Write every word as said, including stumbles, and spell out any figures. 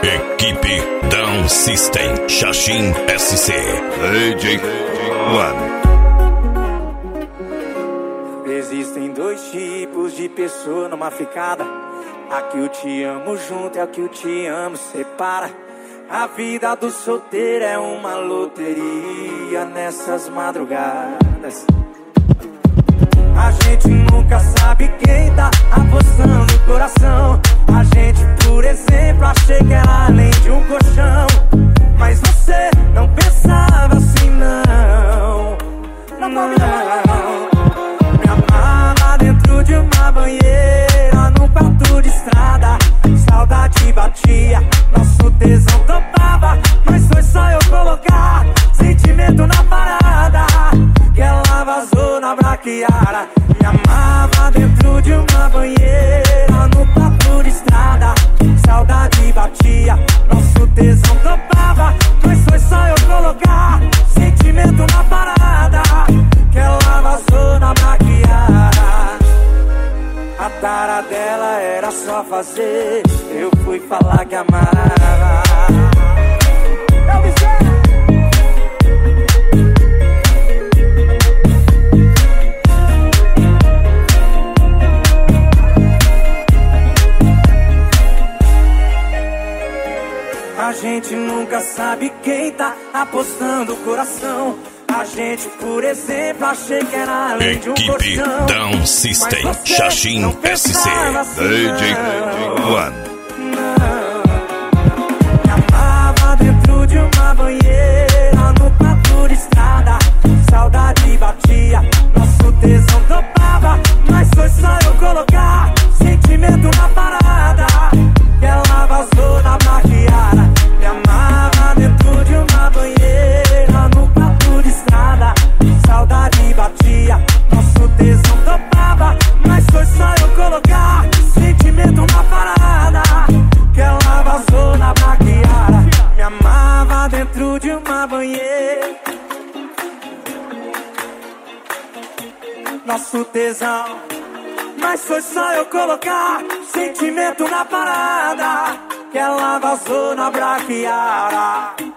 Equipe Down System, Xaxim S C, D J One. Existem dois tipos de pessoa numa ficada. A que eu te amo junto e a que eu te amo separa. A vida do solteiro é uma loteria nessas madrugadas. A gente nunca sabe quem tá apostando o coração. A gente, por exemplo, achei que era além de um colchão. Mas você não pensava assim, não. Não, não. Me amava dentro de uma banheira, num quarto de estrada. Saudade batia, nosso tesão topava. Mas foi só eu colocar sentimento na parada, que ela vazou na braquiara. Me amava dentro de uma banheira, no papo de estrada. Saudade batia, nosso tesão topava. Mas foi só eu colocar sentimento na parada, que ela vazou na braquiara. A tara dela era só fazer, eu fui falar que amava. Eu me sei. A gente nunca sabe quem tá apostando o coração. A gente, por exemplo, achei que era além de um colchão. Equipe Down System, Xaxim S C, D J One. Me amava dentro de uma banheira, no papo de estrada. Saudade batia, nosso tesão topava. Mas foi só eu colocar sentimento na parada, que ela vazou na braquiara. Me amava dentro de uma banheira, no papo de estrada. Saudade batia, nosso tesão topava. Mas foi só eu colocar sentimento na parada, que ela vazou na braquiara. Me amava dentro de uma banheira, nosso tesão. Mas foi só eu colocar sentimento na parada, que ela vazou na braquiara.